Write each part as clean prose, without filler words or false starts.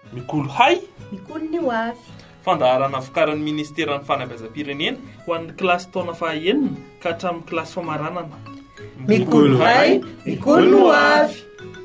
Mikolo hay, mikolo ny hoavy. Fandaharana vokarin'ny Ministeran'ny Fanabeazam-pirenena ho an'ny kilasy taona fahaenina ka hatramin'ny kilasy famaranana. Mikolo hay, mikolo ny hoavy.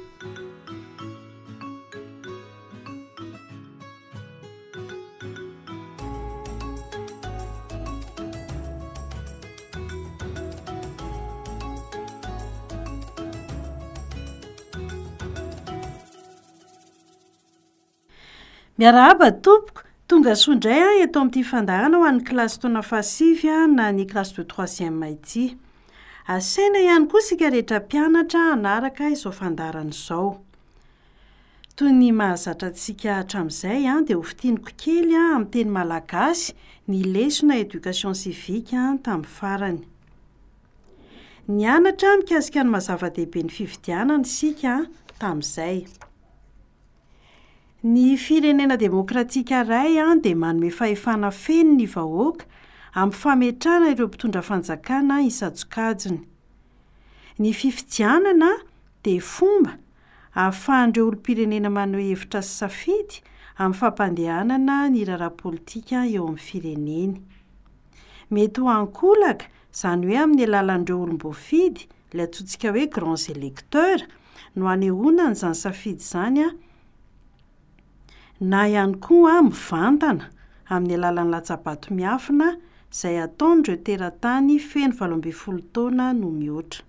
Miarahaba tompoko, tonga sondray eto amin'ity fandaharana ho an'ny kilasy taona fahasivy na ny kilasy de troisième ity. Asaina ihany koa isika rehetra mpianatra hanaraka izao fandaharana izao. Toy ny mahazatra antsika hatramin'izay dia hofitiniko kely amin'ny teny malagasy ny lesona éducation civique tamin'ny farany. Nianatra mikasika ny mazava-dehibe ny fifidianana isika tamin'izay. Ny firenena demokratika iray dia manome fahefana feno ny vahoaka amin'ny fametrahana ireo mpitondra fanjakana isan-tsokajiny. Ny fifidianana dia fomba ahafahan'ireo olom-pirenena maneho hevitra sy safidy amin'ny fampandehanana ny raharaha politika eo amin'ny fireneny. Mety ho ankolaka, izany hoe amin'ny alalan'ireo olom-boafidy, ilay antsointsika hoe grands électeurs, no hanehoana an'izany safidy izany na ihany koa mivantana amin'ny alalan'ny latsabato miafina izay ataon'ireo teratany feno 18 taona no mihoatra.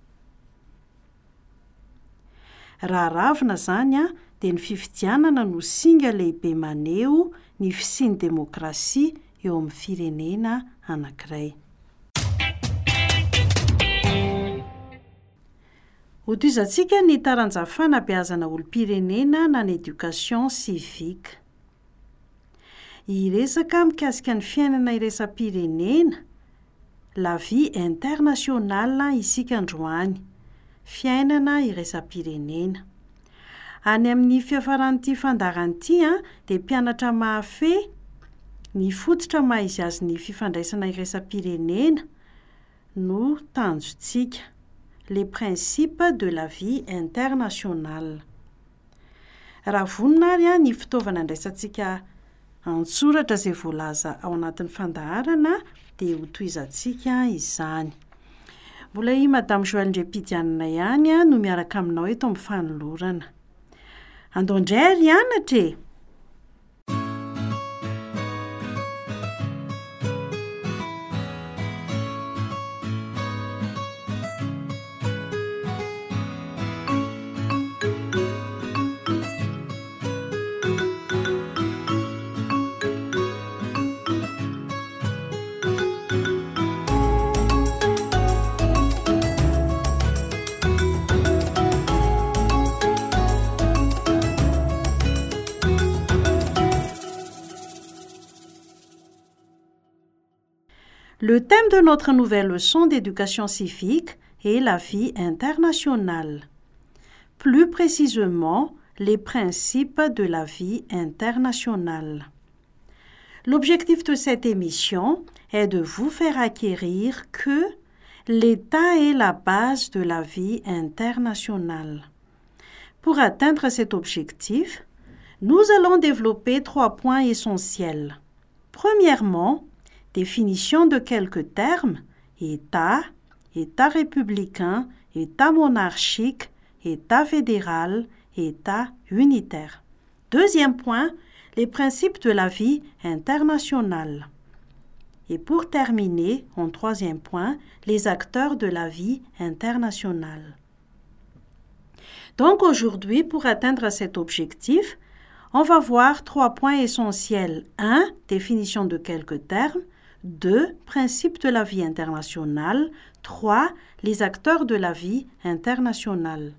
Raha ravina izany dia ny fifidianana no singa lehibe maneho ny fisian'ny demokrasia eo amin'ny firenena anankiray. Hotoizantsika ny taranja fanabeazana olom-pirenena na ny éducation civique. Iresaka mikasika ny fiainana iraisam-pirenena, la vie internationale isika androany, fiainana iraisam-pirenena. Any amin'ny fiafaran'ity fandaharan'ity dia mpianatra mahafehy ny fototra maha-izy azy ny fifandraisana iraisam-pirenena no tanjontsika, les principes de la vie internationale. Raha vonona ary ny fitaovana andraisantsika an-tsoratra izay voalaza ao anatin'ny fandaharana dia hotoizantsika izany. Mbola i Madame Joël Ndrem-Pidianana ihany no miaraka aminao eto amin'ny fanolorana. Andao indray ary hianatra e! Le thème de notre nouvelle leçon d'éducation civique est la vie internationale. Plus précisément, les principes de la vie internationale. L'objectif de cette émission est de vous faire acquérir que l'État est la base de la vie internationale. Pour atteindre cet objectif, nous allons développer 3 points essentiels. Premièrement, définition de quelques termes: État, État républicain, État monarchique, État fédéral, État unitaire. Deuxième point, les principes de la vie internationale. Et pour terminer, en 3e point, les acteurs de la vie internationale. Donc aujourd'hui, pour atteindre cet objectif, on va voir 3 points essentiels. 1. Définition de quelques termes. 2. Principes de la vie internationale. 3. Les acteurs de la vie internationale.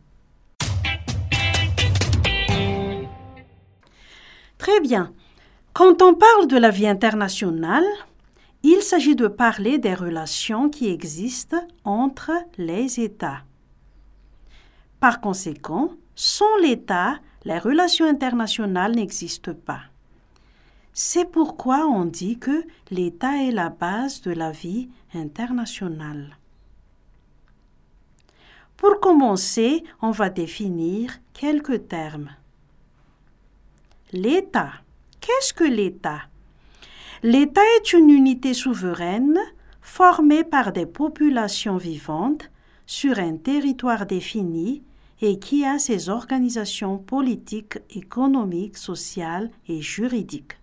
Très bien. Quand on parle de la vie internationale, il s'agit de parler des relations qui existent entre les États. Par conséquent, sans l'État, les relations internationales n'existent pas. C'est pourquoi on dit que l'État est la base de la vie internationale. Pour commencer, on va définir quelques termes. L'État. Qu'est-ce que l'État? L'État est une unité souveraine formée par des populations vivantes sur un territoire défini et qui a ses organisations politiques, économiques, sociales et juridiques.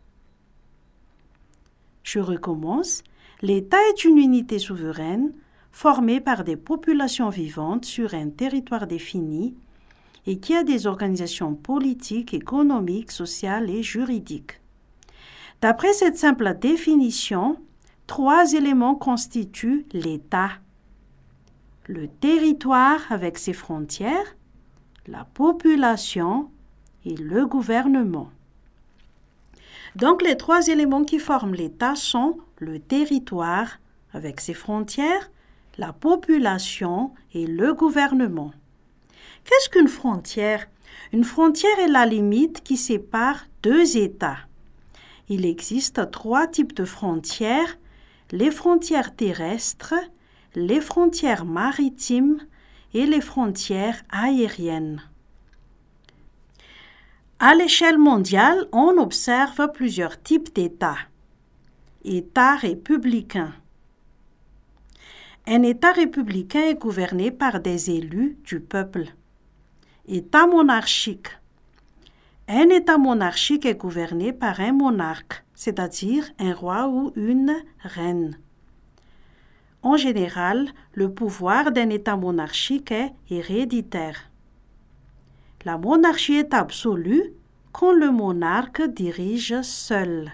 Je recommence. L'État est une unité souveraine formée par des populations vivantes sur un territoire défini et qui a des organisations politiques, économiques, sociales et juridiques. D'après cette simple définition, 3 éléments constituent l'État. Le territoire avec ses frontières, la population et le gouvernement. Donc, les 3 éléments qui forment l'État sont le territoire avec ses frontières, la population et le gouvernement. Qu'est-ce qu'une frontière? Une frontière est la limite qui sépare 2 États. Il existe 3 types de frontières, les frontières terrestres, les frontières maritimes et les frontières aériennes. À l'échelle mondiale, on observe plusieurs types d'États. État républicain. Un État républicain est gouverné par des élus du peuple. État monarchique. Un État monarchique est gouverné par un monarque, c'est-à-dire un roi ou une reine. En général, le pouvoir d'un État monarchique est héréditaire. La monarchie est absolue quand le monarque dirige seul.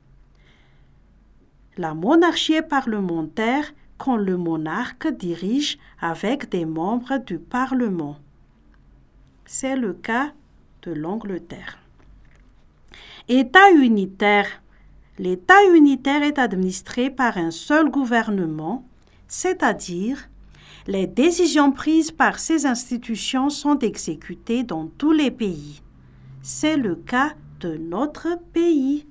La monarchie est parlementaire quand le monarque dirige avec des membres du Parlement. C'est le cas de l'Angleterre. État unitaire. L'État unitaire est administré par un seul gouvernement, c'est-à-dire les décisions prises par ces institutions sont exécutées dans tous les pays. C'est le cas de notre pays.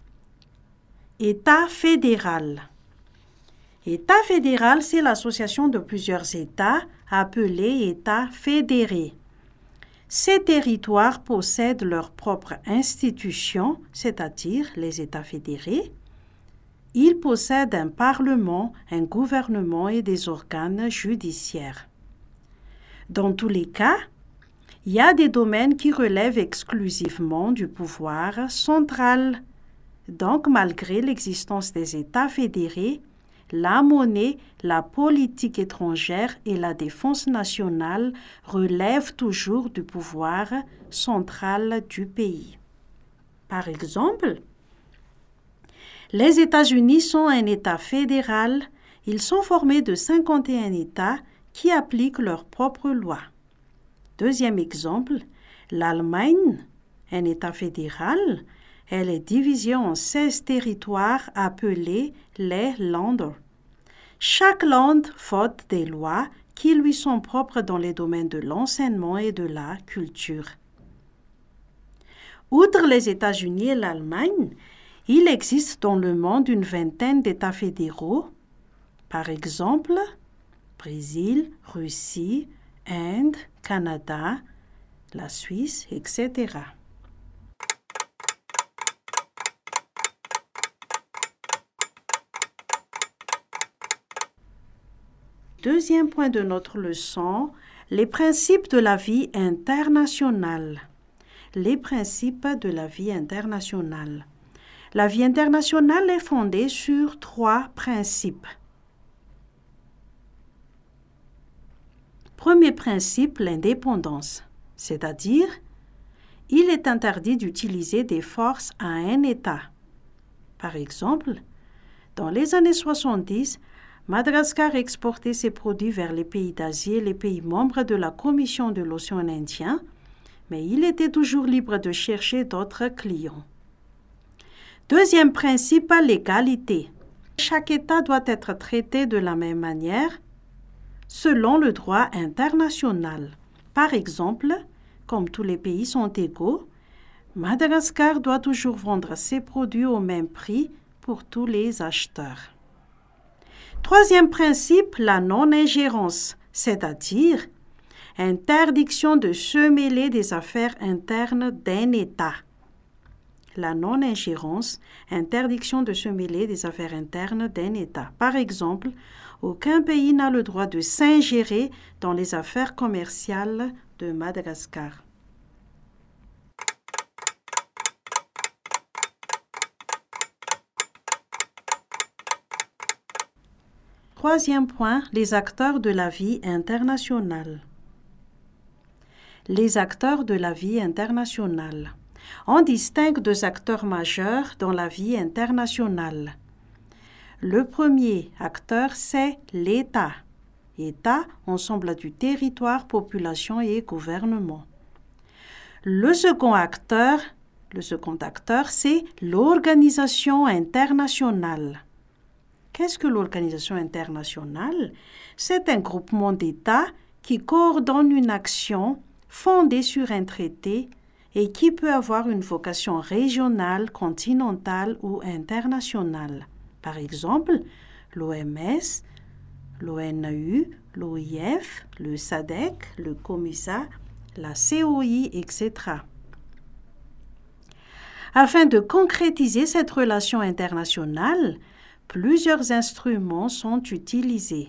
État fédéral. État fédéral, c'est l'association de plusieurs États appelés États fédérés. Ces territoires possèdent leurs propres institutions, c'est-à-dire les États fédérés. Ils possèdent un parlement, un gouvernement et des organes judiciaires. Dans tous les cas, il y a des domaines qui relèvent exclusivement du pouvoir central. Donc, malgré l'existence des États fédérés, la monnaie, la politique étrangère et la défense nationale relèvent toujours du pouvoir central du pays. Par exemple, les États-Unis sont un État fédéral. Ils sont formés de 51 États qui appliquent leurs propres lois. Deuxième exemple, l'Allemagne, un État fédéral, elle est divisée en 16 territoires appelés les Länder. Chaque land vote des lois qui lui sont propres dans les domaines de l'enseignement et de la culture. Outre les États-Unis et l'Allemagne, il existe dans le monde une vingtaine d'États fédéraux, par exemple, Brésil, Russie, Inde, Canada, la Suisse, etc. Deuxième point de notre leçon, les principes de la vie internationale. Les principes de la vie internationale. La vie internationale est fondée sur 3 principes. Premier principe, l'indépendance, c'est-à-dire, il est interdit d'utiliser des forces à un État. Par exemple, dans les années 70, Madagascar exportait ses produits vers les pays d'Asie et les pays membres de la Commission de l'océan Indien, mais il était toujours libre de chercher d'autres clients. Deuxième principe, l'égalité. Chaque État doit être traité de la même manière selon le droit international. Par exemple, comme tous les pays sont égaux, Madagascar doit toujours vendre ses produits au même prix pour tous les acheteurs. Troisième principe, la non-ingérence, c'est-à-dire interdiction de se mêler des affaires internes d'un État. la non-ingérence, interdiction de se mêler des affaires internes d'un État. Par exemple, aucun pays n'a le droit de s'ingérer dans les affaires commerciales de Madagascar. Troisième point, les acteurs de la vie internationale. Les acteurs de la vie internationale. On distingue deux acteurs majeurs dans la vie internationale. Le premier acteur, c'est l'État. État, ensemble du territoire, population et gouvernement. Le second acteur, c'est l'organisation internationale. Qu'est-ce que l'organisation internationale? C'est un groupement d'États qui coordonne une action fondée sur un traité et qui peut avoir une vocation régionale, continentale ou internationale. Par exemple, l'OMS, l'ONU, l'OIF, le SADC, le COMISA, la COI, etc. Afin de concrétiser cette relation internationale, plusieurs instruments sont utilisés.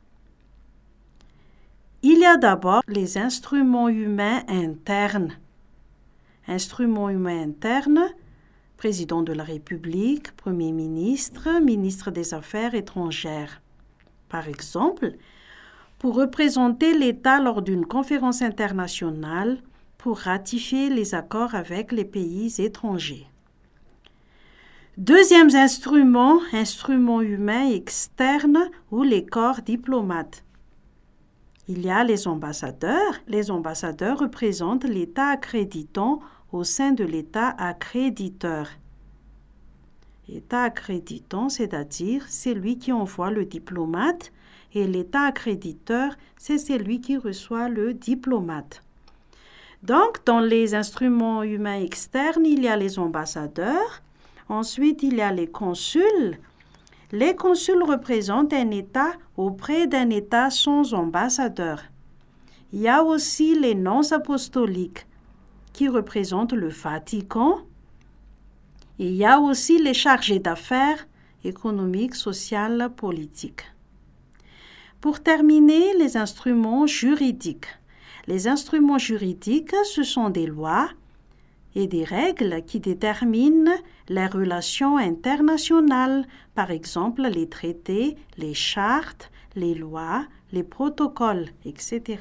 Il y a d'abord les instruments humains internes. Instruments humains internes, président de la République, Premier ministre, ministre des Affaires étrangères. Par exemple, pour représenter l'État lors d'une conférence internationale pour ratifier les accords avec les pays étrangers. Deuxième instrument, instruments humains externes ou les corps diplomates. Il y a les ambassadeurs. Les ambassadeurs représentent l'État accréditant au sein de l'État accréditeur. L'État accréditant, c'est-à-dire c'est lui qui envoie le diplomate et l'État accréditeur, c'est celui qui reçoit le diplomate. Donc, dans les instruments humains externes, il y a les ambassadeurs. Ensuite, il y a les consuls. Les consuls représentent un État auprès d'un État sans ambassadeur. Il y a aussi les nonces apostoliques qui représentent le Vatican. Et il y a aussi les chargés d'affaires économiques, sociales, politiques. Pour terminer, les instruments juridiques. Les instruments juridiques, ce sont des lois et des règles qui déterminent les relations internationales, par exemple les traités, les chartes, les lois, les protocoles, etc.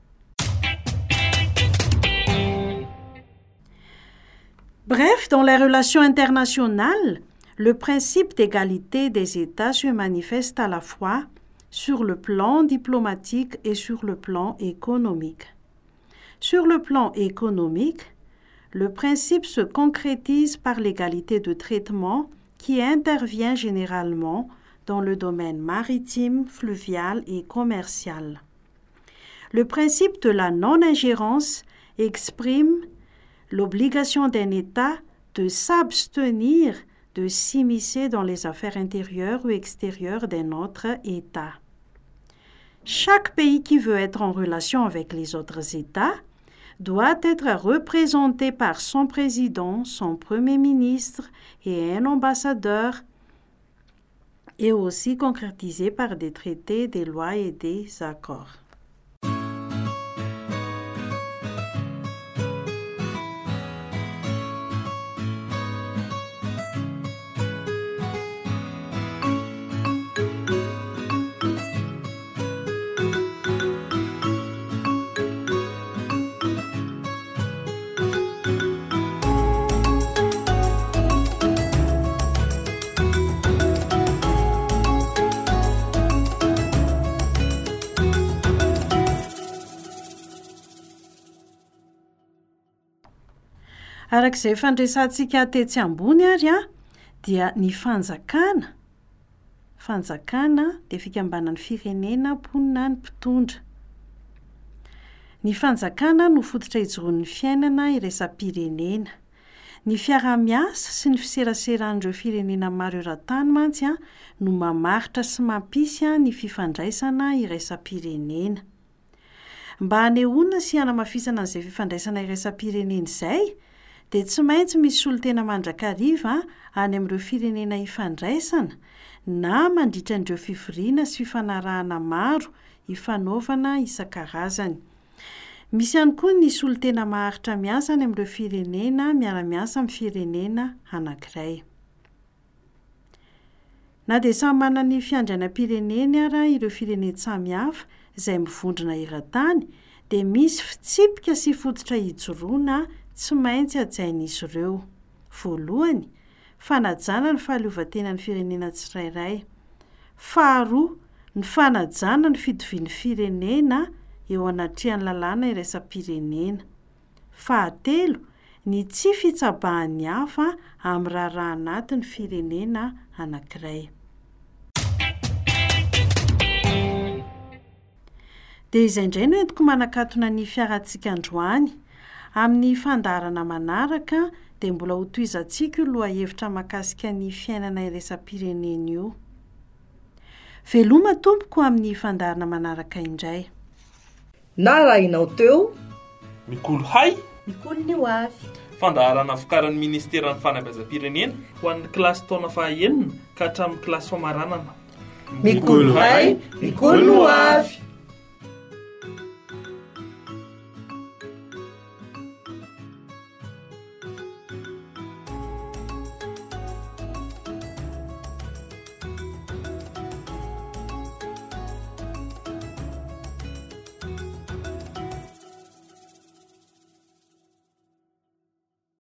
Bref, dans les relations internationales, le principe d'égalité des États se manifeste à la fois sur le plan diplomatique et sur le plan économique. Sur le plan économique, le principe se concrétise par l'égalité de traitement qui intervient généralement dans le domaine maritime, fluvial et commercial. Le principe de la non-ingérence exprime l'obligation d'un État de s'abstenir de s'immiscer dans les affaires intérieures ou extérieures d'un autre État. Chaque pays qui veut être en relation avec les autres États doit être représenté par son président, son premier ministre et un ambassadeur, et aussi concrétisé par des traités, des lois et des accords. Arak'izay fandresantsika tetsy ambony ary dia ny fanjakana dia fikambanan'ny firenena mponina ny mpitondra. Ny fanjakana no fototra ijoroan'ny fiainana iraisam-pirenena. Ny fiarah-miasa sy ny fiseraseran'ireo firenena maro eran-tany mantsy no mamaritra sy mampisy ny fifandraisana iraisam-pirenena. Mba hanehoana sy hanamafisana an'izay fifandraisana iraisam-pirenena izay, dia tsy maintsy misy solon-tena mandrakariva any amin'ireo firenena ifandraisana na mandritra an'ireo fivoriana sy fifanarahana maro ifanaovana isan-karazany. Misy ihany koa ny solon-tena maharitra miasa any amin'ireo firenena miara-miasa amin'ny firenena anankiray. Na dia samy manana ny fiandrianam-pireneny ara ireo fireneny samihafa izay mivondrona eran-tany, dia misy fitsipika sy fototra hijoroana tsy maintsy hajain'izy ireo. Voalohany, fanajana ny fahaleovantenan'ny firenena tsirairay. Faharoa, ny fanajana ny fidovian'ny firenena eo anatrehan'ny lalàna iraisam-pirenena. Fahatelo, ny tsy fitsabahan'ny hafa amin'ny raharaha anatin'ny firenena anankiray. Dia izay indray no entiko manakatona ny fiarantsika androany. Amin'ny fandaharana manaraka dia mbola ho tohizantsika io lohahevitra mahakasika ny fiainana iraisam-pirenena io. Veloma tompoko amin'ny fandaharana manaraka indray. Na raha inao teo Mikolo hay, Mikolo ny ho avy. fandaharana vokarin'ny ministeran'ny fanabeazam-pirenena ho an'ny kilasy taona fahaenina ka hatramin'ny kilasy famaranana. mikolo hay, mikolo ho avy.